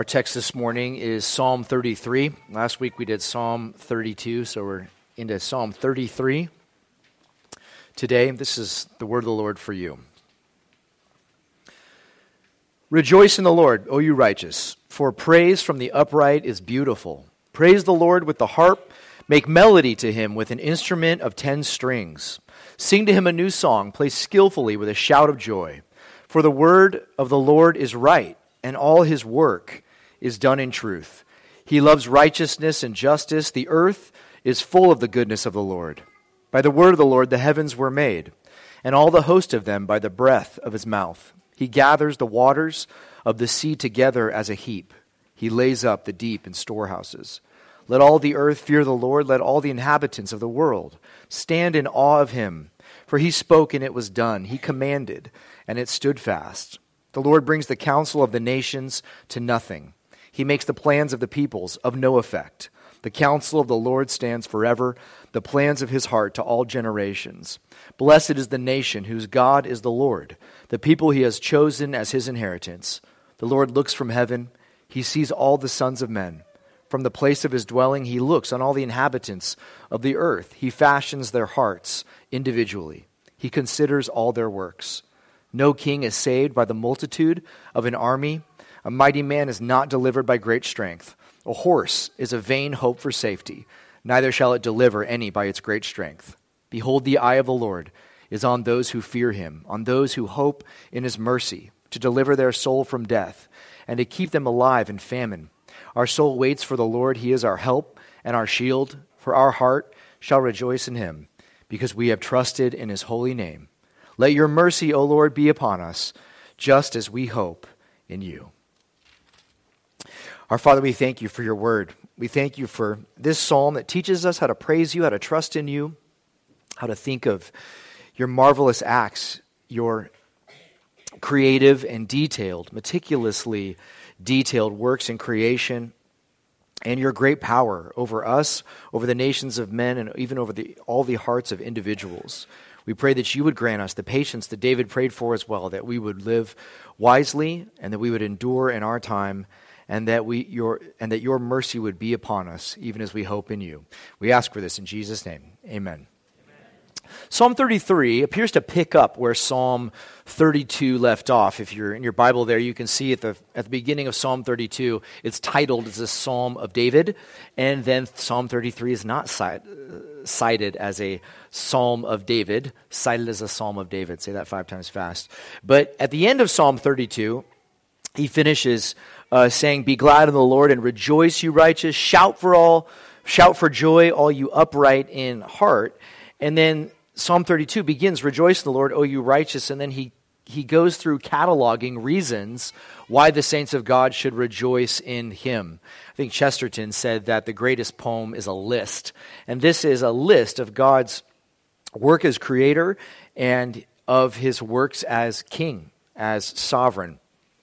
Our text this morning is Psalm 33. Last week we did Psalm 32, so we're into Psalm 33. Today, this is the word of the Lord for you. Rejoice in the Lord, O you righteous, for praise from the upright is beautiful. Praise the Lord with the harp, make melody to him with an instrument of 10 strings. Sing to him a new song, play skillfully with a shout of joy. For the word of the Lord is right, and all his work is done in truth. He loves righteousness and justice. The earth is full of the goodness of the Lord. By the word of the Lord the heavens were made, and all the host of them by the breath of his mouth. He gathers the waters of the sea together as a heap. He lays up the deep in storehouses. Let all the earth fear the Lord. Let all the inhabitants of the world stand in awe of him. For he spoke, and it was done. He commanded, and it stood fast. The Lord brings the counsel of the nations to nothing. He makes the plans of the peoples of no effect. The counsel of the Lord stands forever, the plans of his heart to all generations. Blessed is the nation whose God is the Lord, the people he has chosen as his inheritance. The Lord looks from heaven. He sees all the sons of men. From the place of his dwelling, he looks on all the inhabitants of the earth. He fashions their hearts individually. He considers all their works. No king is saved by the multitude of an army. A mighty man is not delivered by great strength. A horse is a vain hope for safety. Neither shall it deliver any by its great strength. Behold, the eye of the Lord is on those who fear him, on those who hope in his mercy, to deliver their soul from death, and to keep them alive in famine. Our soul waits for the Lord. He is our help and our shield. For our heart shall rejoice in him, because we have trusted in his holy name. Let your mercy, O Lord, be upon us, just as we hope in you. Our Father, we thank you for your word. We thank you for this psalm that teaches us how to praise you, how to trust in you, how to think of your marvelous acts, your creative and detailed, meticulously detailed works in creation, and your great power over us, over the nations of men, and even over all the hearts of individuals. We pray that you would grant us the patience that David prayed for as well, that we would live wisely and that we would endure in our time, and that your mercy would be upon us, even as we hope in you. We ask for this in Jesus' name. Amen. Psalm 33 appears to pick up where Psalm 32 left off. If you're in your Bible there, you can see at the beginning of Psalm 32, it's titled as a Psalm of David, and then Psalm 33 is not cited as a Psalm of David, cited as a Psalm of David. Say that 5 times fast. But at the end of Psalm 32, he finishes saying, "Be glad in the Lord and rejoice, you righteous. Shout for joy, all you upright in heart." And then Psalm 32 begins, "Rejoice in the Lord, O you righteous." And then he goes through cataloging reasons why the saints of God should rejoice in him. I think Chesterton said that the greatest poem is a list. And this is a list of God's work as creator and of his works as king, as sovereign.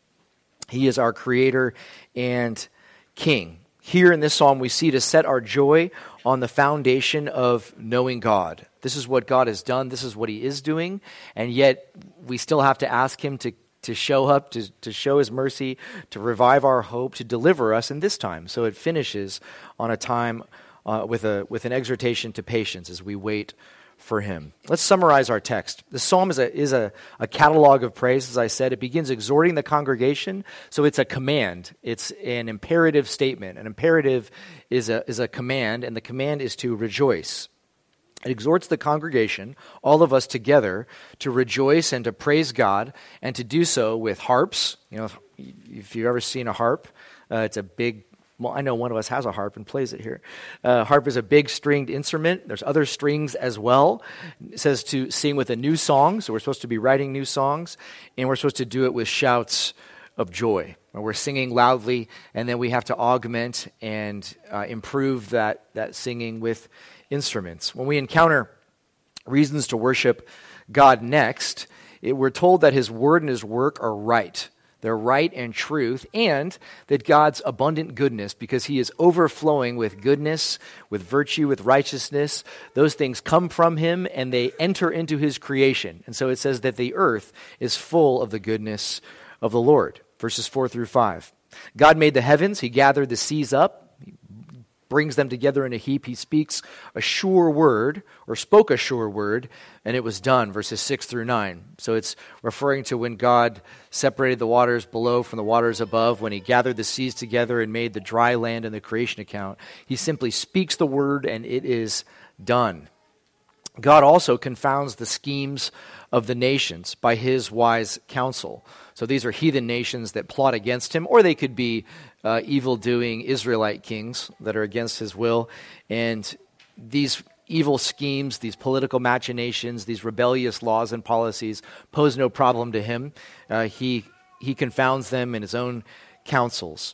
He is our creator and king. Here in this psalm, we see to set our joy on the foundation of knowing God. This is what God has done. This is what he is doing. And yet we still have to ask him to show up, to show his mercy, to revive our hope, to deliver us in this time. So it finishes on a time with an exhortation to patience as we wait for him. Let's summarize our text. The psalm is a catalog of praise, as I said. It begins exhorting the congregation, so it's a command. It's an imperative statement. An imperative is a command, and the command is to rejoice. It exhorts the congregation, all of us together, to rejoice and to praise God, and to do so with harps. You know, if you've ever seen a harp, it's a big. Well, I know one of us has a harp and plays it here. Harp is a big stringed instrument. There's other strings as well. It says to sing with a new song, so we're supposed to be writing new songs, and we're supposed to do it with shouts of joy. We're singing loudly, and then we have to augment and improve that singing with instruments. When we encounter reasons to worship God next, we're told that his word and his work are right. They're right and truth, and that God's abundant goodness, because he is overflowing with goodness, with virtue, with righteousness, those things come from him and they enter into his creation. And so it says that the earth is full of the goodness of the Lord. Verses 4 through 5. God made the heavens. He gathered the seas up, brings them together in a heap. He speaks a sure word, or spoke a sure word, and it was done, verses 6 through 9. So it's referring to when God separated the waters below from the waters above, when he gathered the seas together and made the dry land in the creation account. He simply speaks the word, and it is done. God also confounds the schemes of the nations by his wise counsel. So these are heathen nations that plot against him, or they could be evil-doing Israelite kings that are against his will. And these evil schemes, these political machinations, these rebellious laws and policies pose no problem to him. He confounds them in his own counsels.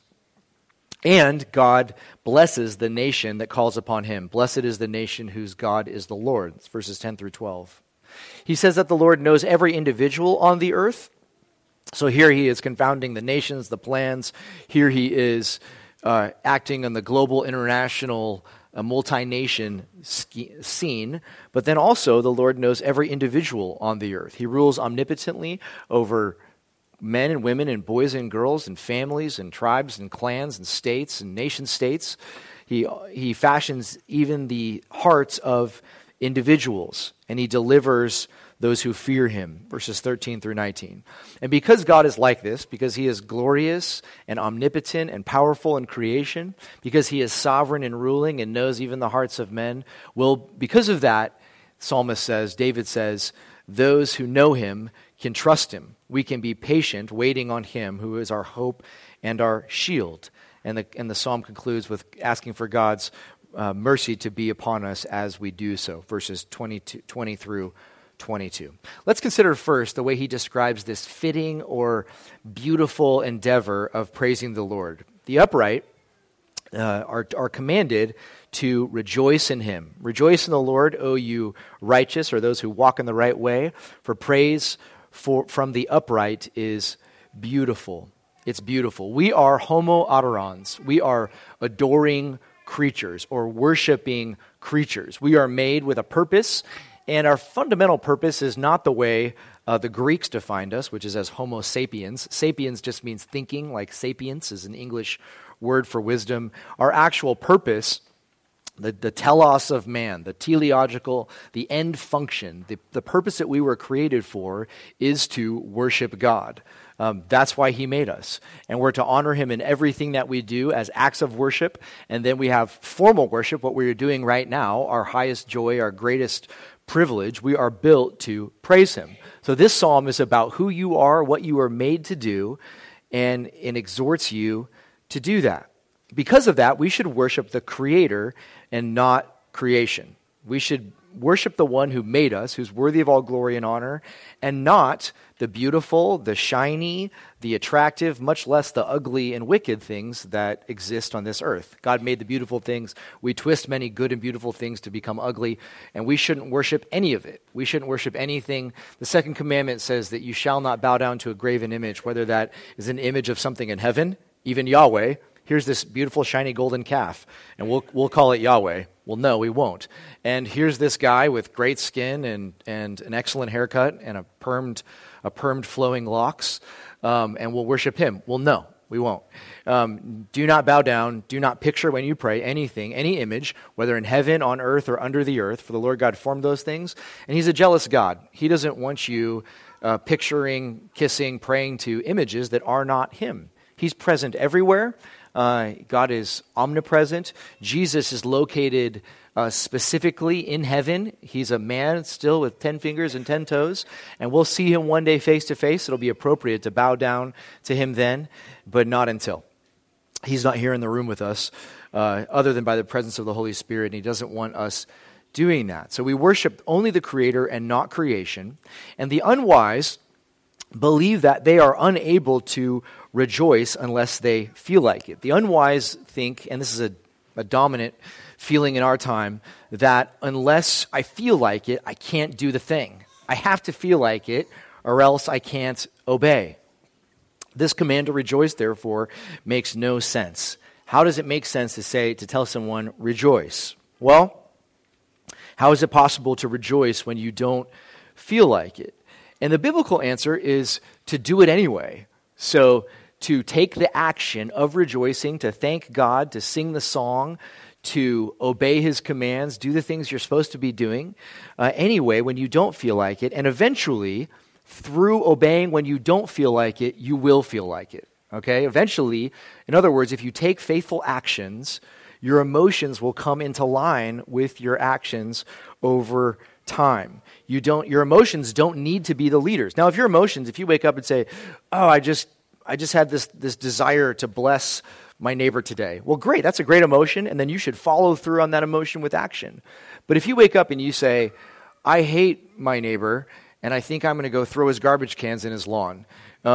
And God blesses the nation that calls upon him. Blessed is the nation whose God is the Lord. It's verses 10 through 12. He says that the Lord knows every individual on the earth. So here he is confounding the nations, the plans. Here he is acting on the global, international, multi-nation scene. But then also the Lord knows every individual on the earth. He rules omnipotently over men and women and boys and girls and families and tribes and clans and states and nation states. He fashions even the hearts of individuals, and he delivers those who fear him, verses 13 through 19. And because God is like this, because he is glorious and omnipotent and powerful in creation, because he is sovereign and ruling and knows even the hearts of men, because of that, psalmist says, David says, those who know him can trust him. We can be patient, waiting on him, who is our hope and our shield. And the psalm concludes with asking for God's mercy to be upon us as we do so, verses 20 through 22. Let's consider first the way he describes this fitting or beautiful endeavor of praising the Lord. The upright are commanded to rejoice in him. Rejoice in the Lord, O you righteous, or those who walk in the right way, for praise from the upright is beautiful. It's beautiful. We are homo adorans. We are adoring creatures or worshiping creatures. We are made with a purpose, and our fundamental purpose is not the way the Greeks defined us, which is as homo sapiens. Sapiens just means thinking, like sapience is an English word for wisdom. Our actual purpose, the telos of man, the teleological, the end function, the purpose that we were created for is to worship God. That's why he made us. And we're to honor him in everything that we do as acts of worship. And then we have formal worship, what we're doing right now, our highest joy, our greatest privilege. We are built to praise him. So this psalm is about who you are, what you are made to do, and it exhorts you to do that. Because of that, we should worship the Creator and not creation. We should worship the one who made us, who's worthy of all glory and honor, and not the beautiful, the shiny, the attractive, much less the ugly and wicked things that exist on this earth. God made the beautiful things. We twist many good and beautiful things to become ugly, and we shouldn't worship any of it. We shouldn't worship anything. The second commandment says that you shall not bow down to a graven image, whether that is an image of something in heaven, even Yahweh. Here's this beautiful, shiny golden calf, and we'll call it Yahweh. Well, no, we won't. And here's this guy with great skin and an excellent haircut and a permed flowing locks, and we'll worship him. Well, no, we won't. Do not bow down. Do not picture when you pray anything, any image, whether in heaven, on earth, or under the earth, for the Lord God formed those things. And he's a jealous God. He doesn't want you picturing, kissing, praying to images that are not him. He's present everywhere. God is omnipresent. Jesus is located specifically in heaven. He's a man still with 10 fingers and 10 toes, and we'll see him one day face to face. It'll be appropriate to bow down to him then, but not until. He's not here in the room with us other than by the presence of the Holy Spirit, and he doesn't want us doing that. So we worship only the Creator and not creation, and the unwise believe that they are unable to rejoice unless they feel like it. The unwise think, and this is a dominant feeling in our time, that unless I feel like it, I can't do the thing. I have to feel like it, or else I can't obey. This command to rejoice, therefore, makes no sense. How does it make sense to tell someone, rejoice? Well, how is it possible to rejoice when you don't feel like it? And the biblical answer is to do it anyway. So to take the action of rejoicing, to thank God, to sing the song, to obey his commands, do the things you're supposed to be doing anyway when you don't feel like it. And eventually, through obeying when you don't feel like it, you will feel like it. Okay? Eventually, in other words, if you take faithful actions, your emotions will come into line with your actions over time. Your emotions don't need to be the leaders. Now, if your emotions, if you wake up and say, "Oh, I just had this desire to bless my neighbor today." Well, great, that's a great emotion, and then you should follow through on that emotion with action. But if you wake up and you say, "I hate my neighbor, and I think I'm going to go throw his garbage cans in his lawn,"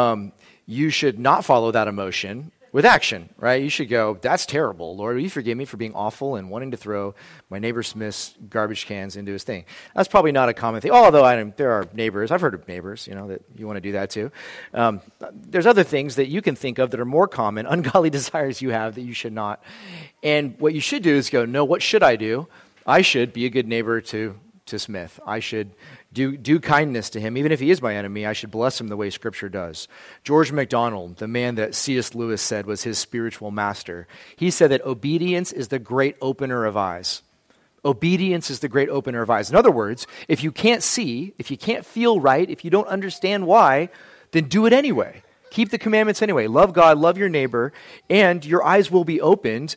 you should not follow that emotion with action, right? You should go, "That's terrible. Lord, will you forgive me for being awful and wanting to throw my neighbor Smith's garbage cans into his thing?" That's probably not a common thing, although there are neighbors. I've heard of neighbors, that you want to do that too. There's other things that you can think of that are more common, ungodly desires you have that you should not. And what you should do is go, "No, what should I do? I should be a good neighbor to Smith. I should do kindness to him. Even if he is my enemy, I should bless him the way Scripture does." George MacDonald, the man that C.S. Lewis said was his spiritual master, he said that obedience is the great opener of eyes. Obedience is the great opener of eyes. In other words, if you can't see, if you can't feel right, if you don't understand why, then do it anyway. Keep the commandments anyway. Love God, love your neighbor, and your eyes will be opened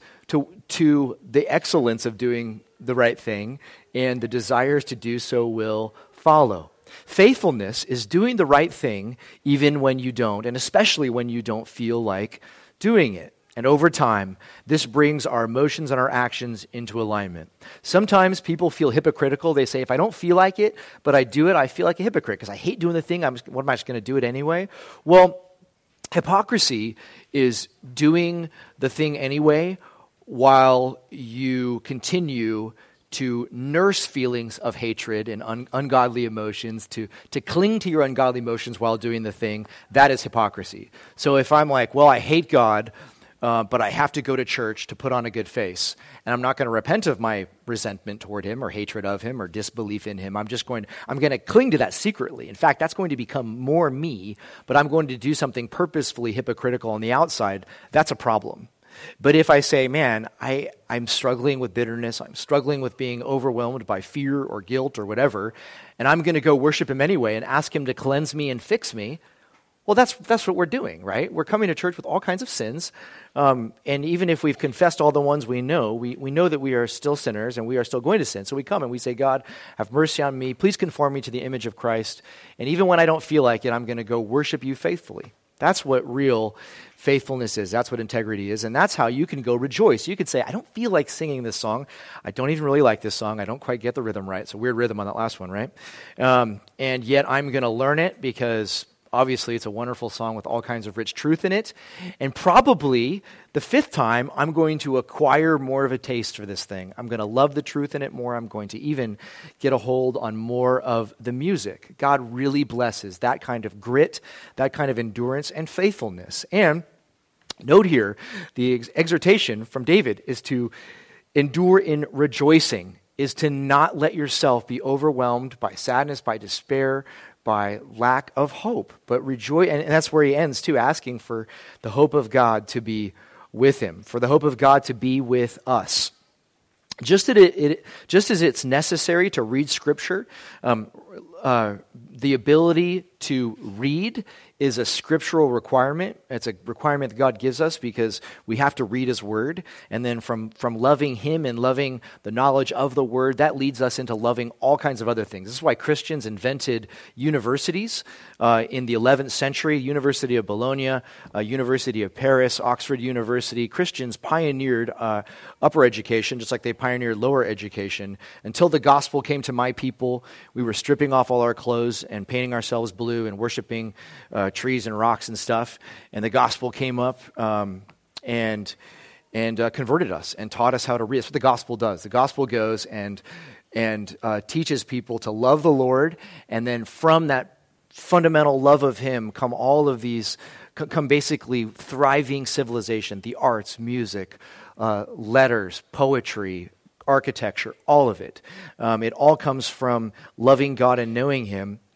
to the excellence of doing the right thing, and the desires to do so will follow. Faithfulness is doing the right thing even when you don't, and especially when you don't feel like doing it. And over time, this brings our emotions and our actions into alignment. Sometimes people feel hypocritical. They say, "If I don't feel like it, but I do it, I feel like a hypocrite because I hate doing the thing. What am I just going to do it anyway?" Well, hypocrisy is doing the thing anyway while you continue to nurse feelings of hatred and ungodly emotions, to cling to your ungodly emotions while doing the thing. That is hypocrisy. So if I'm like, "Well, I hate God, but I have to go to church to put on a good face, and I'm not going to repent of my resentment toward him or hatred of him or disbelief in him. I'm going to cling to that secretly. In fact, that's going to become more me, but I'm going to do something purposefully hypocritical on the outside." That's a problem. But if I say, "Man, I'm struggling with bitterness, I'm struggling with being overwhelmed by fear or guilt or whatever, and I'm going to go worship him anyway and ask him to cleanse me and fix me," well, that's what we're doing, right? We're coming to church with all kinds of sins, and even if we've confessed all the ones we know that we are still sinners and we are still going to sin. So we come and we say, "God, have mercy on me. Please conform me to the image of Christ. And even when I don't feel like it, I'm going to go worship you faithfully." That's what real faithfulness is. That's what integrity is. And that's how you can go rejoice. You could say, "I don't feel like singing this song. I don't even really like this song. I don't quite get the rhythm right." It's a weird rhythm on that last one, right? And yet I'm going to learn it because obviously it's a wonderful song with all kinds of rich truth in it. And probably the fifth time, I'm going to acquire more of a taste for this thing. I'm going to love the truth in it more. I'm going to even get a hold on more of the music. God really blesses that kind of grit, that kind of endurance and faithfulness. And note here, the exhortation from David is to endure in rejoicing, is to not let yourself be overwhelmed by sadness, by despair, by lack of hope, but rejoice. And that's where he ends too, asking for the hope of God to be with him, for the hope of God to be with us. Just as it's necessary to read Scripture, the ability to read is a scriptural requirement. It's a requirement that God gives us because we have to read his word. And then from loving him and loving the knowledge of the word, that leads us into loving all kinds of other things. This is why Christians invented universities in the 11th century. University of Bologna, University of Paris, Oxford University. Christians pioneered upper education just like they pioneered lower education. Until the gospel came to my people, we were stripping off all our clothes and painting ourselves blue and worshiping trees and rocks and stuff. And the gospel came up and converted us and taught us how to read. That's what the gospel does. The gospel goes and teaches people to love the Lord, and then from that fundamental love of him come all of these, come basically thriving civilization, the arts, music, letters, poetry, architecture, all of it. It all comes from loving God and knowing him.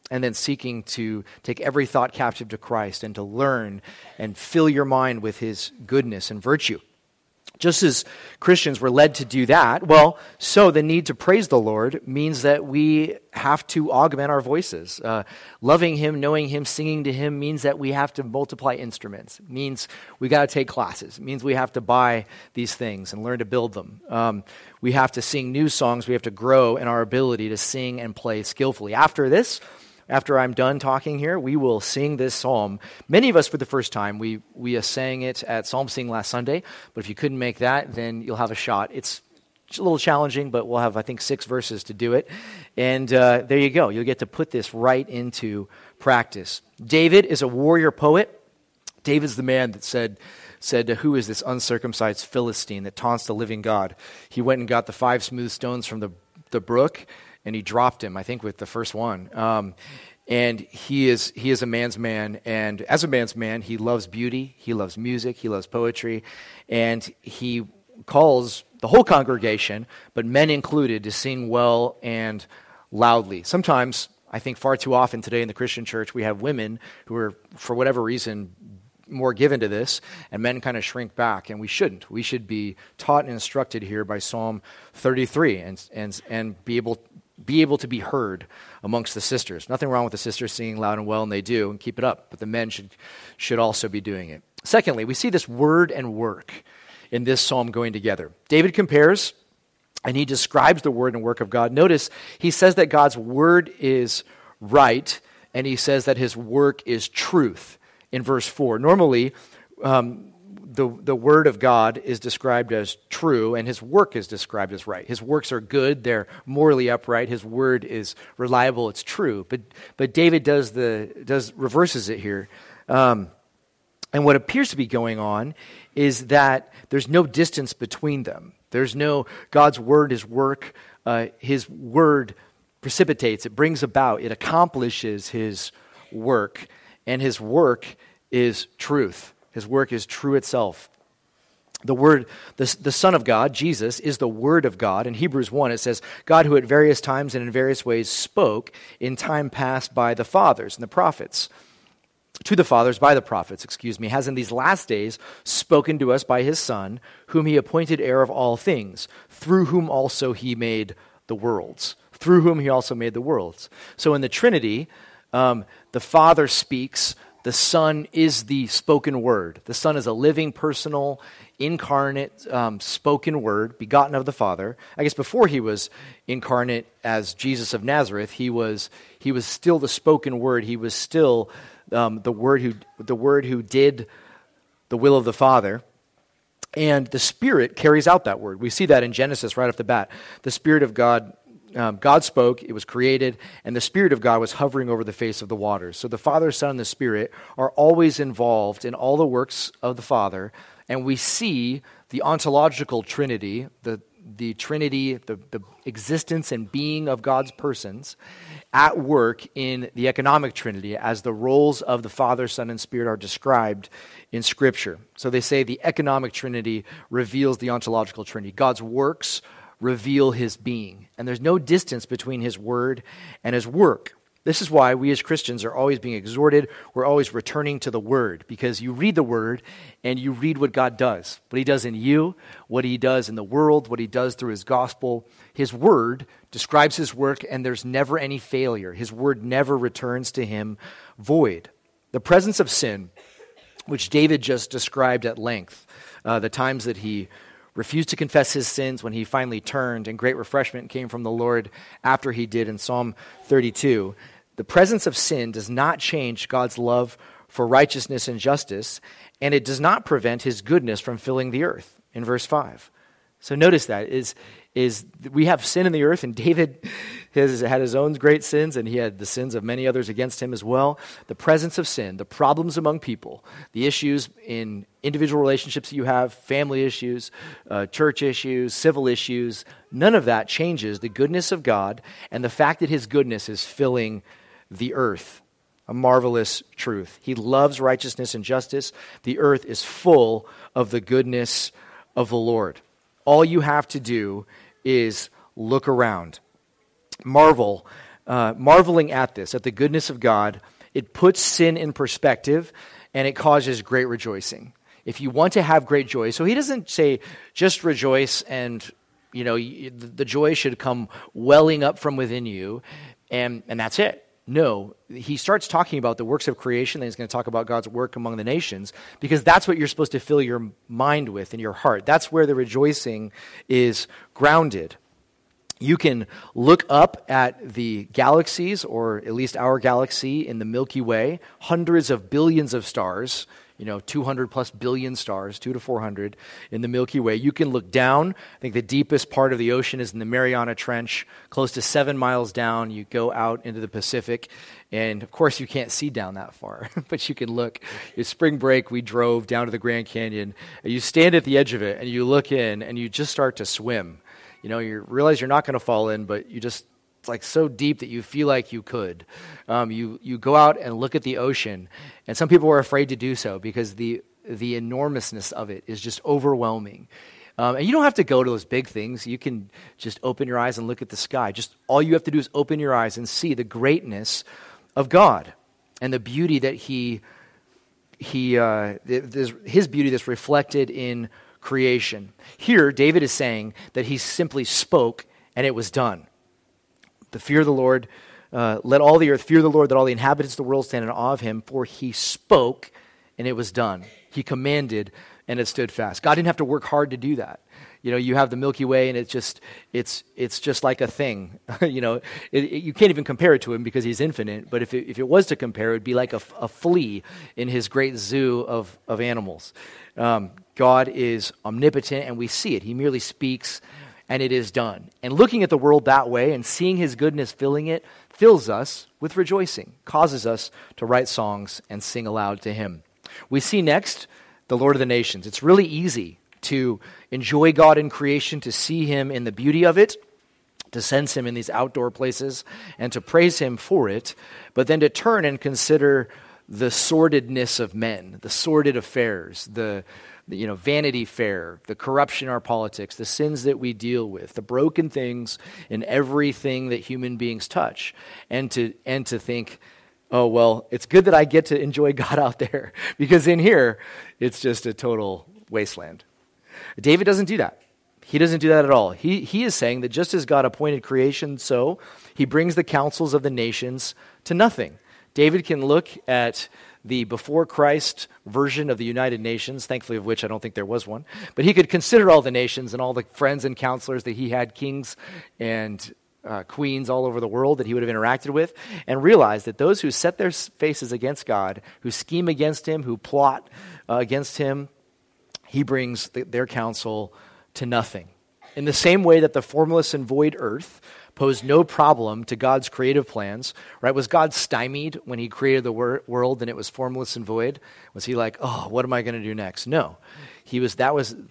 and then seeking to take every thought captive to Christ and to learn and fill your mind with his goodness and virtue. Just as Christians were led to do that, well, so the need to praise the Lord means that we have to augment our voices. Loving him, knowing him, singing to him means that we have to multiply instruments. It means we got to take classes. It means we have to buy these things and learn to build them. We have to sing new songs. We have to grow in our ability to sing and play skillfully. After I'm done talking here, we will sing this psalm. Many of us for the first time, we sang it at Psalm Sing last Sunday, but if you couldn't make that, then you'll have a shot. It's a little challenging, but we'll have, I think, 6 verses to do it. And there you go. You'll get to put this right into practice. David is a warrior poet. David's the man that said, who is this uncircumcised Philistine that taunts the living God? He went and got the 5 smooth stones from the brook, and he dropped him, I think, with the first one. And he is a man's man, and as a man's man, he loves beauty, he loves music, he loves poetry, and he calls the whole congregation, but men included, to sing well and loudly. Sometimes, I think far too often today in the Christian church, we have women who are, for whatever reason, more given to this, and men kind of shrink back, and we shouldn't. We should be taught and instructed here by Psalm 33 and be able to be heard amongst the sisters. Nothing wrong with the sisters singing loud and well, and they do, and keep it up, but the men should also be doing it. Secondly, we see this word and work in this psalm going together. David compares, and he describes the word and work of God. Notice, he says that God's word is right, and he says that his work is truth in verse 4. Normally, the word of God is described as true, and his work is described as right. His works are good, they're morally upright, his word is reliable, it's true. But David reverses it here. And what appears to be going on is that there's no distance between them. There's no God's word, his work, his word precipitates, it brings about, it accomplishes his work, and his work is truth. His work is true itself. The Word, the Son of God, Jesus, is the Word of God. In Hebrews 1, it says, God who at various times and in various ways spoke in time past by the fathers and the prophets, to the fathers by the prophets, has in these last days spoken to us by his Son, whom he appointed heir of all things, through whom also he made the worlds. Through whom he also made the worlds. So in the Trinity, the Father speaks. The Son is the spoken word. The Son is a living, personal, incarnate, spoken word, begotten of the Father. I guess before he was incarnate as Jesus of Nazareth, he was still the spoken word. He was still the word who did the will of the Father. And the Spirit carries out that word. We see that in Genesis right off the bat. The Spirit of God, God spoke, it was created, and the Spirit of God was hovering over the face of the waters. So the Father, Son, and the Spirit are always involved in all the works of the Father, and we see the ontological Trinity, the Trinity, the existence and being of God's persons at work in the economic Trinity as the roles of the Father, Son, and Spirit are described in Scripture. So they say the economic Trinity reveals the ontological Trinity. God's works reveal his being. And there's no distance between his word and his work. This is why we as Christians are always being exhorted. We're always returning to the word, because you read the word and you read what God does. What he does in you, what he does in the world, what he does through his gospel. His word describes his work, and there's never any failure. His word never returns to him void. The presence of sin, which David just described at length, the times that he refused to confess his sins when he finally turned, and great refreshment came from the Lord after he did in Psalm 32. The presence of sin does not change God's love for righteousness and justice, and it does not prevent his goodness from filling the earth, in verse 5. So notice that, is we have sin in the earth, and David has had his own great sins, and he had the sins of many others against him as well. The presence of sin, the problems among people, the issues in individual relationships that you have, family issues, church issues, civil issues, none of that changes the goodness of God and the fact that his goodness is filling the earth. A marvelous truth. He loves righteousness and justice. The earth is full of the goodness of the Lord. All you have to do is look around. Marvel marveling at this, at the goodness of God, it puts sin in perspective and it causes great rejoicing. If you want to have great joy, so he doesn't say just rejoice and the joy should come welling up from within you and that's it. No, he starts talking about the works of creation, then he's going to talk about God's work among the nations, because that's what you're supposed to fill your mind with and your heart. That's where the rejoicing is grounded. You can look up at the galaxies, or at least our galaxy in the Milky Way, hundreds of billions of stars, 200 plus billion stars, 200 to 400 in the Milky Way. You can look down. I think the deepest part of the ocean is in the Mariana Trench, close to 7 miles down. You go out into the Pacific, and of course you can't see down that far, but you can look. It's spring break, we drove down to the Grand Canyon, and you stand at the edge of it, and you look in, and you just start to swim. You realize you're not going to fall in, but it's like so deep that you feel like you could. You go out and look at the ocean, and some people are afraid to do so because the enormousness of it is just overwhelming. And you don't have to go to those big things. You can just open your eyes and look at the sky. Just all you have to do is open your eyes and see the greatness of God and the beauty that His beauty that's reflected in creation. Here, David is saying that he simply spoke and it was done. The fear of the Lord, let all the earth fear the Lord, that all the inhabitants of the world stand in awe of him, for he spoke and it was done. He commanded and it stood fast. God didn't have to work hard to do that. You have the Milky Way and it's just like a thing. You can't even compare it to him because he's infinite, but if it was to compare, it would be like a flea in his great zoo of animals. God is omnipotent and we see it. He merely speaks and it is done. And looking at the world that way and seeing his goodness filling it fills us with rejoicing, causes us to write songs and sing aloud to him. We see next the Lord of the nations. It's really easy to enjoy God in creation, to see him in the beauty of it, to sense him in these outdoor places, and to praise him for it, but then to turn and consider the sordidness of men, the sordid affairs, the Vanity Fair, the corruption in our politics, the sins that we deal with, the broken things in everything that human beings touch, and to think, oh, well, it's good that I get to enjoy God out there, because in here, it's just a total wasteland. David doesn't do that. He doesn't do that at all. He is saying that just as God appointed creation, so he brings the counsels of the nations to nothing. David can look at the before Christ version of the United Nations, thankfully of which I don't think there was one, but he could consider all the nations and all the friends and counselors that he had, kings and queens all over the world that he would have interacted with, and realize that those who set their faces against God, who scheme against him, who plot against him, he brings their counsel to nothing. In the same way that the formless and void earth posed no problem to God's creative plans, right? Was God stymied when he created the world and it was formless and void? Was he like, oh, what am I going to do next? No. That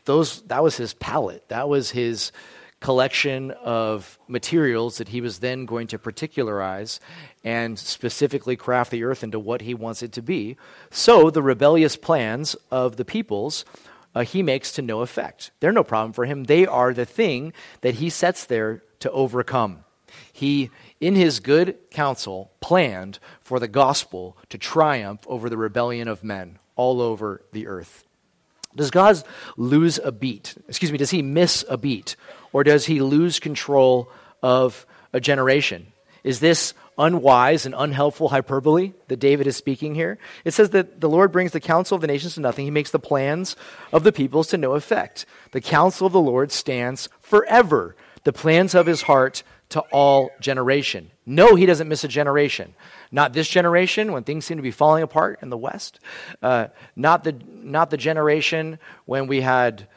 was his palette. That was his collection of materials that he was then going to particularize and specifically craft the earth into what he wants it to be. So the rebellious plans of the peoples he makes to no effect. They're no problem for him. They are the thing that he sets there to overcome. He, in his good counsel, planned for the gospel to triumph over the rebellion of men all over the earth. Does God lose a beat? Does he miss a beat? Or does he lose control of a generation? Is this unwise and unhelpful hyperbole that David is speaking here? It says that the Lord brings the counsel of the nations to nothing. He makes the plans of the peoples to no effect. The counsel of the Lord stands forever, the plans of his heart to all generation. No, he doesn't miss a generation. Not this generation when things seem to be falling apart in the West. Not the generation when we had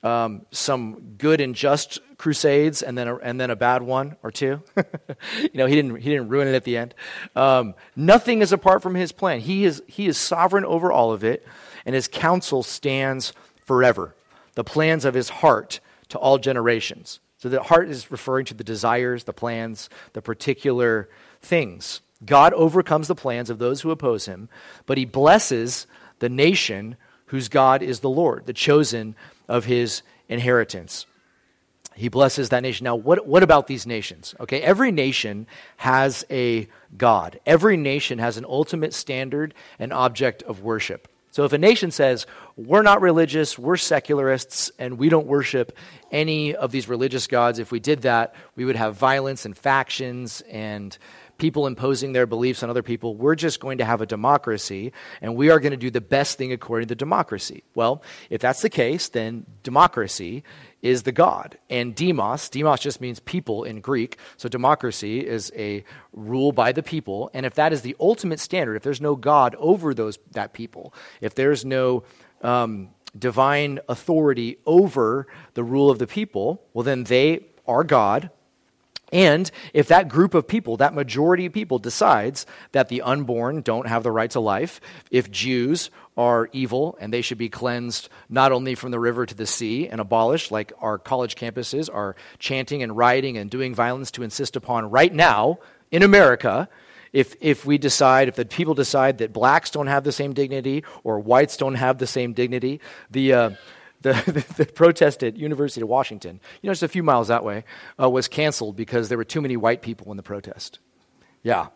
some good and just crusades and then a bad one or two. He didn't ruin it at the end. Nothing is apart from his plan. He is sovereign over all of it, and his counsel stands forever. The plans of his heart to all generations. So the heart is referring to the desires, the plans, the particular things. God overcomes the plans of those who oppose him, but he blesses the nation whose God is the Lord, the chosen of his inheritance. He blesses that nation. Now, what about these nations? Okay, every nation has a God. Every nation has an ultimate standard and object of worship. So if a nation says, we're not religious, we're secularists, and we don't worship any of these religious gods, if we did that, we would have violence and factions and people imposing their beliefs on other people. We're just going to have a democracy, and we are going to do the best thing according to democracy. Well, if that's the case, then democracy is the God. And demos just means people in Greek, so democracy is a rule by the people. And if that is the ultimate standard, if there's no God over that people, if there's no divine authority over the rule of the people, well, then they are God. And if that group of people, that majority of people decides that the unborn don't have the right to life, if Jews are evil and they should be cleansed not only from the river to the sea and abolished, like our college campuses are chanting and rioting and doing violence to insist upon right now in America, if the people decide that blacks don't have the same dignity or whites don't have the same dignity, the protest at University of Washington, just a few miles that way, was canceled because there were too many white people in the protest. Yeah,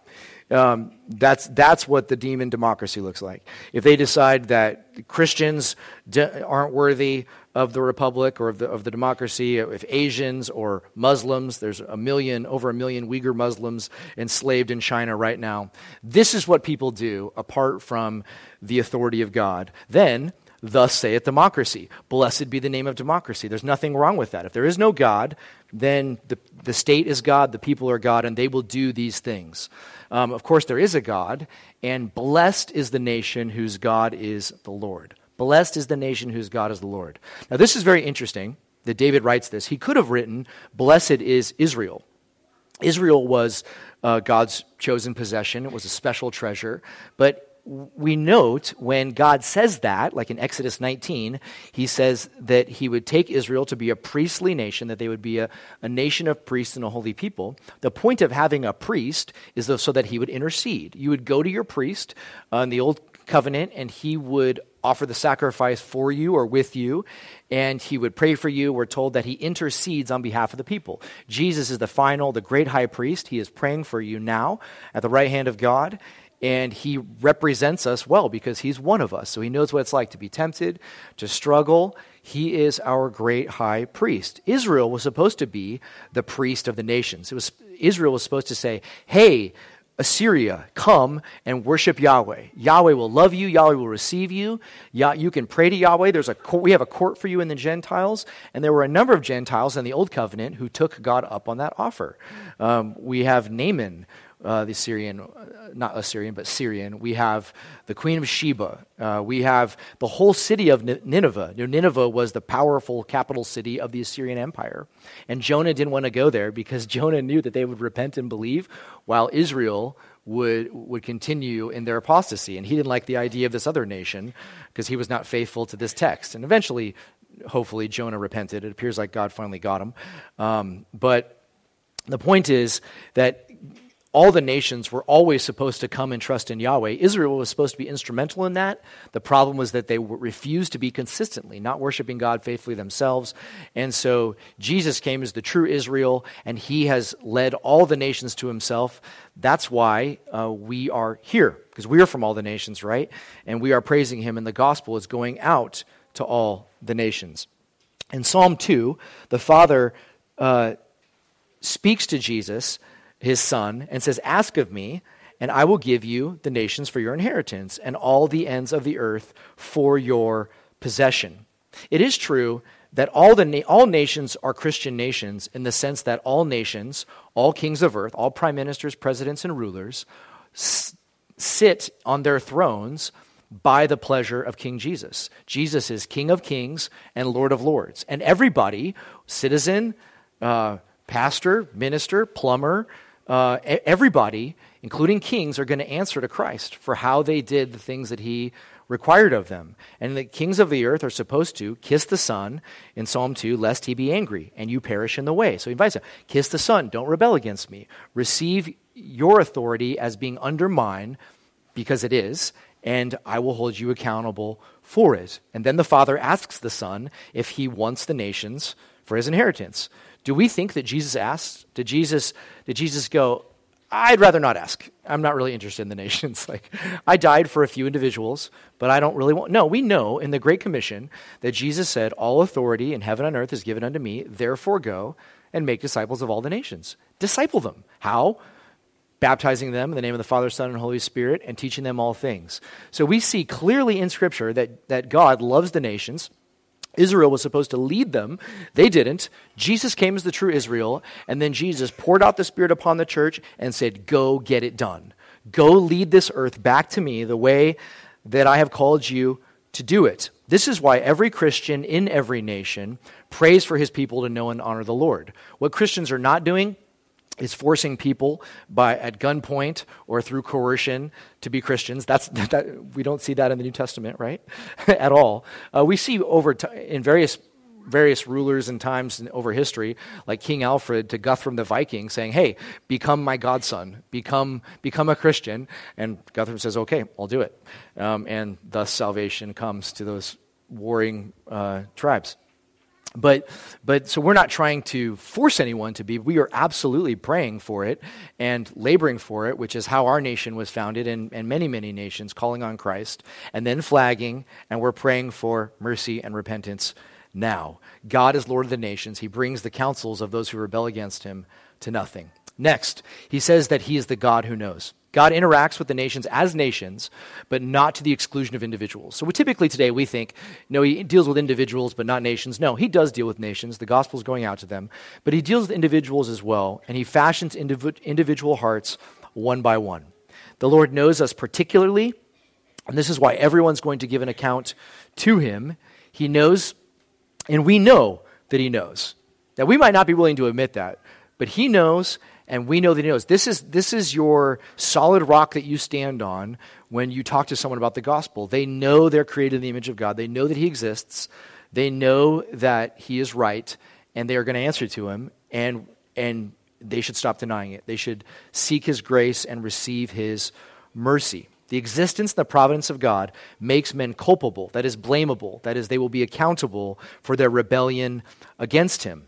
that's what the demon democracy looks like. If they decide that Christians aren't worthy of the republic or of the democracy, if Asians or Muslims, there's over a million Uyghur Muslims enslaved in China right now. This is what people do apart from the authority of God. Then, thus saith democracy. Blessed be the name of democracy. There's nothing wrong with that. If there is no God, then the state is God, the people are God, and they will do these things. Of course, there is a God, and blessed is the nation whose God is the Lord. Blessed is the nation whose God is the Lord. Now, this is very interesting that David writes this. He could have written, blessed is Israel. Israel was God's chosen possession. It was a special treasure, but we note when God says that, like in Exodus 19, he says that he would take Israel to be a priestly nation, that they would be a nation of priests and a holy people. The point of having a priest is so that he would intercede. You would go to your priest in the Old Covenant, and he would offer the sacrifice for you or with you, and he would pray for you. We're told that he intercedes on behalf of the people. Jesus is the great high priest. He is praying for you now at the right hand of God. And he represents us well because he's one of us. So he knows what it's like to be tempted, to struggle. He is our great high priest. Israel was supposed to be the priest of the nations. Israel was supposed to say, hey, Assyria, come and worship Yahweh. Yahweh will love you. Yahweh will receive you. You can pray to Yahweh. We have a court for you in the Gentiles. And there were a number of Gentiles in the Old Covenant who took God up on that offer. We have Naaman, the Syrian, not Assyrian, but Syrian. We have the Queen of Sheba. We have the whole city of Nineveh. Nineveh was the powerful capital city of the Assyrian Empire. And Jonah didn't want to go there because Jonah knew that they would repent and believe while Israel would continue in their apostasy. And he didn't like the idea of this other nation because he was not faithful to this text. And eventually, hopefully, Jonah repented. It appears like God finally got him. But the point is that all the nations were always supposed to come and trust in Yahweh. Israel was supposed to be instrumental in that. The problem was that they refused to be consistently, not worshiping God faithfully themselves. And so Jesus came as the true Israel, and he has led all the nations to himself. That's why we are here, because we are from all the nations, right? And we are praising him, and the gospel is going out to all the nations. In Psalm 2, the Father speaks to Jesus, his son, and says, ask of me, and I will give you the nations for your inheritance and all the ends of the earth for your possession. It is true that all nations are Christian nations in the sense that all nations, all kings of earth, all prime ministers, presidents, and rulers sit on their thrones by the pleasure of King Jesus. Jesus is King of kings and Lord of lords. And everybody, citizen, pastor, minister, plumber, everybody, including kings, are going to answer to Christ for how they did the things that he required of them. And the kings of the earth are supposed to kiss the Son in Psalm 2, lest he be angry and you perish in the way. So he invites them, kiss the Son, don't rebel against me. Receive your authority as being under mine, because it is, and I will hold you accountable for it. And then the Father asks the Son if he wants the nations for his inheritance. Do we think that Jesus asked? Did Jesus go, I'd rather not ask. I'm not really interested in the nations. Like, I died for a few individuals, but I don't really want. No, we know in the Great Commission that Jesus said, all authority in heaven and earth is given unto me, therefore go and make disciples of all the nations. Disciple them. How? Baptizing them in the name of the Father, Son, and Holy Spirit, and teaching them all things. So we see clearly in Scripture that God loves the nations. Israel was supposed to lead them. They didn't. Jesus came as the true Israel, and then Jesus poured out the Spirit upon the church and said, go get it done. Go lead this earth back to me the way that I have called you to do it. This is why every Christian in every nation prays for his people to know and honor the Lord. What Christians are not doing is forcing people at gunpoint or through coercion to be Christians. We don't see that in the New Testament, right? At all. We see in various rulers and times over history, like King Alfred to Guthrum the Viking, saying, hey, become my godson, become a Christian. And Guthrum says, okay, I'll do it. And thus salvation comes to those warring tribes. But so we're not trying to force anyone to be. We are absolutely praying for it and laboring for it, which is how our nation was founded and many, many nations calling on Christ and then flagging, and we're praying for mercy and repentance now. God is Lord of the nations. He brings the counsels of those who rebel against him to nothing. Next, he says that he is the God who knows. God interacts with the nations as nations, but not to the exclusion of individuals. So typically today we think, no, he deals with individuals but not nations. No, he does deal with nations. The gospel is going out to them. But he deals with individuals as well, and he fashions individual hearts one by one. The Lord knows us particularly, and this is why everyone's going to give an account to him. He knows, and we know that he knows. Now, we might not be willing to admit that, but he knows, and we know that he knows. This is your solid rock that you stand on when you talk to someone about the gospel. They know they're created in the image of God. They know that he exists. They know that he is right, and they are going to answer to him, and they should stop denying it. They should seek his grace and receive his mercy. The existence and the providence of God makes men culpable, that is blamable, that is they will be accountable for their rebellion against him.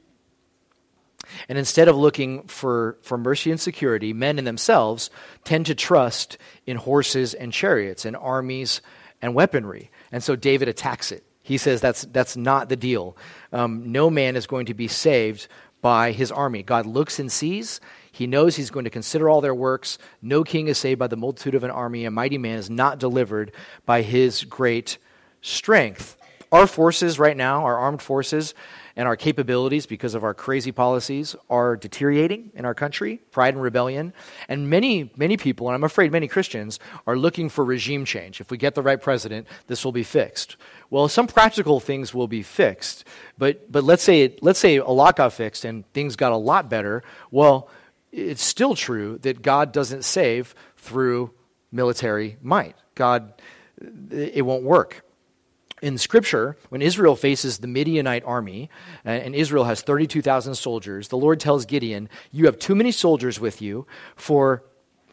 And instead of looking for mercy and security, men in themselves tend to trust in horses and chariots and armies and weaponry. And so David attacks it. He says that's not the deal. No man is going to be saved by his army. God looks and sees. He knows he's going to consider all their works. No king is saved by the multitude of an army. A mighty man is not delivered by his great strength. Our forces right now, our armed forces, and our capabilities, because of our crazy policies, are deteriorating in our country, pride and rebellion. And many people, and I'm afraid many Christians, are looking for regime change. If we get the right president, this will be fixed. Well, some practical things will be fixed, but let's say a lot got fixed and things got a lot better. Well, it's still true that God doesn't save through military might. It won't work. In Scripture, when Israel faces the Midianite army, and Israel has 32,000 soldiers, the Lord tells Gideon, you have too many soldiers with you for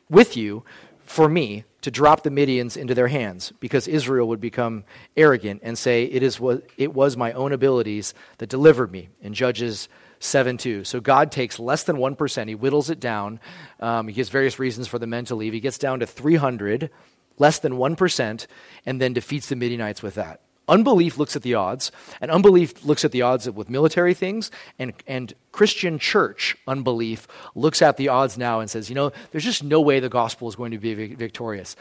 me to drop the Midians into their hands, because Israel would become arrogant and say, it was my own abilities that delivered me, in Judges 7:2. So God takes less than 1%, he whittles it down, he gives various reasons for the men to leave, he gets down to 300, less than 1%, and then defeats the Midianites with that. Unbelief looks at the odds, and unbelief looks at the odds with military things, and Christian church unbelief looks at the odds now and says, there's just no way the gospel is going to be victorious.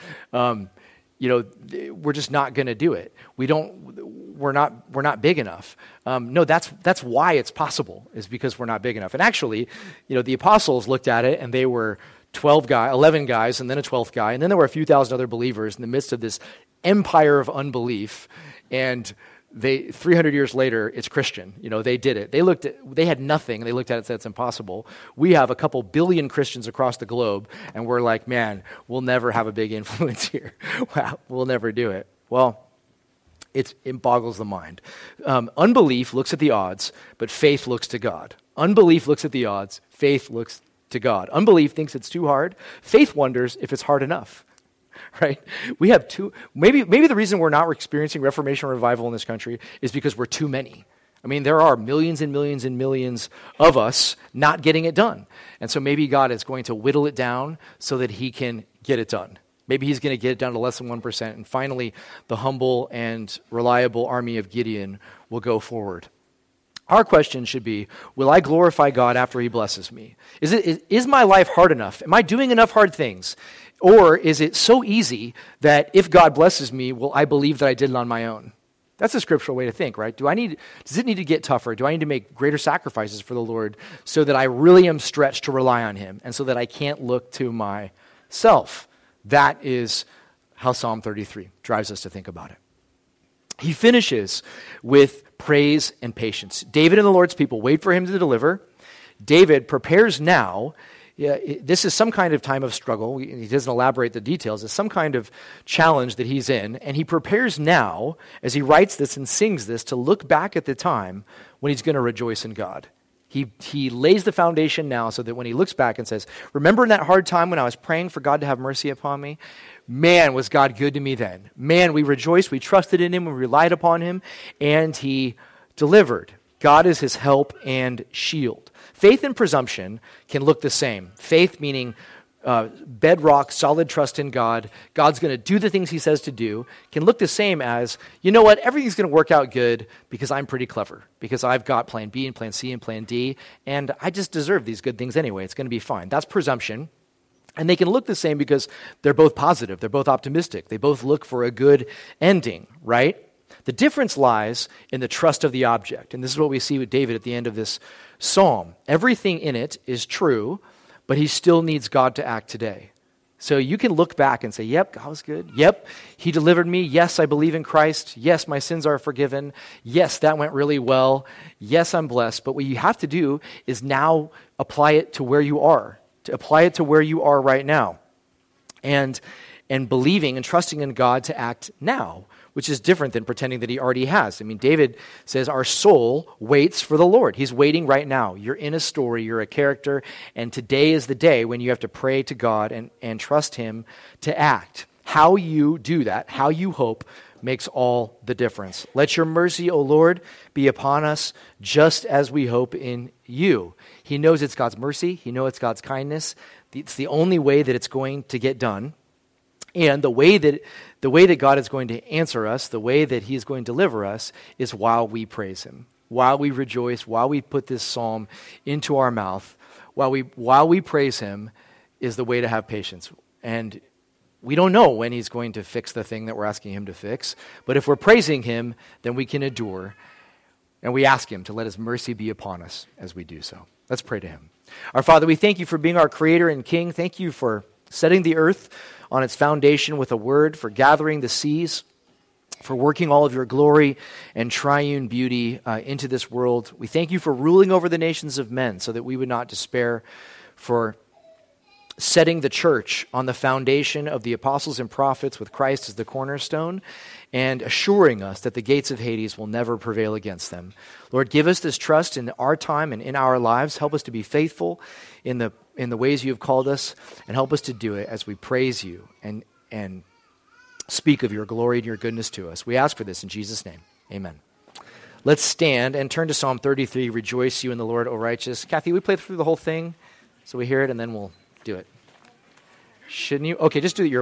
We're just not going to do it. We're not big enough. No, that's why it's possible, is because we're not big enough. And actually, the apostles looked at it, and they were 11 guys, and then a 12th guy, and then there were a few thousand other believers in the midst of this empire of unbelief. And 300 years later, it's Christian. They did it. They had nothing. They looked at it and said, it's impossible. We have a couple billion Christians across the globe, and we're like, man, we'll never have a big influence here. Wow, we'll never do it. Well, it boggles the mind. Unbelief looks at the odds, but faith looks to God. Unbelief looks at the odds. Faith looks to God. Unbelief thinks it's too hard. Faith wonders if it's hard enough. Right? We have maybe the reason we're not experiencing Reformation revival in this country is because we're too many. I mean, there are millions and millions and millions of us not getting it done. And so maybe God is going to whittle it down so that he can get it done. Maybe he's going to get it down to less than 1%. And finally, the humble and reliable army of Gideon will go forward. Our question should be, will I glorify God after he blesses me? Is my life hard enough? Am I doing enough hard things? Or is it so easy that if God blesses me, will I believe that I did it on my own? That's a scriptural way to think, right? Does it need to get tougher? Do I need to make greater sacrifices for the Lord so that I really am stretched to rely on him and so that I can't look to myself? That is how Psalm 33 drives us to think about it. He finishes with praise and patience. David and the Lord's people wait for him to deliver. David prepares now. This is some kind of time of struggle. He doesn't elaborate the details. It's some kind of challenge that he's in. And he prepares now, as he writes this and sings this, to look back at the time when he's going to rejoice in God. He lays the foundation now so that when he looks back and says, remember in that hard time when I was praying for God to have mercy upon me? Man, was God good to me then. Man, we rejoiced, we trusted in him, we relied upon him, and he delivered. God is his help and shield. Faith and presumption can look the same. Faith meaning bedrock, solid trust in God. God's going to do the things he says to do. Can look the same as, you know what, everything's going to work out good because I'm pretty clever, because I've got plan B and plan C and plan D, and I just deserve these good things anyway. It's going to be fine. That's presumption. And they can look the same because they're both positive. They're both optimistic. They both look for a good ending, right? The difference lies in the trust of the object. And this is what we see with David at the end of this psalm. Everything in it is true, but he still needs God to act today. So you can look back and say, yep, God was good. Yep, he delivered me. Yes, I believe in Christ. Yes, my sins are forgiven. Yes, that went really well. Yes, I'm blessed. But what you have to do is now apply it to where you are, to apply it to where you are right now. And believing and trusting in God to act now, which is different than pretending that he already has. I mean, David says our soul waits for the Lord. He's waiting right now. You're in a story, you're a character, and today is the day when you have to pray to God and trust him to act. How you do that, how you hope, makes all the difference. Let your mercy, O Lord, be upon us just as we hope in you. He knows it's God's mercy. He knows it's God's kindness. It's the only way that it's going to get done. And the way that God is going to answer us, the way that he is going to deliver us, is while we praise him, while we rejoice, while we put this psalm into our mouth, while we praise him is the way to have patience. And we don't know when he's going to fix the thing that we're asking him to fix, but if we're praising him, then we can endure, and we ask him to let his mercy be upon us as we do so. Let's pray to him. Our Father, we thank you for being our creator and king. Thank you for setting the earth on its foundation with a word, for gathering the seas, for working all of your glory and triune beauty into this world. We thank you for ruling over the nations of men so that we would not despair, for setting the church on the foundation of the apostles and prophets with Christ as the cornerstone, and assuring us that the gates of Hades will never prevail against them. Lord, give us this trust in our time and in our lives. Help us to be faithful in the ways you have called us, and help us to do it as we praise you and speak of your glory and your goodness to us. We ask for this in Jesus' name. Amen. Let's stand and turn to Psalm 33, Rejoice you in the Lord, O righteous. Kathy, we play through the whole thing so we hear it, and then we'll do it. Shouldn't you? Okay, just do it your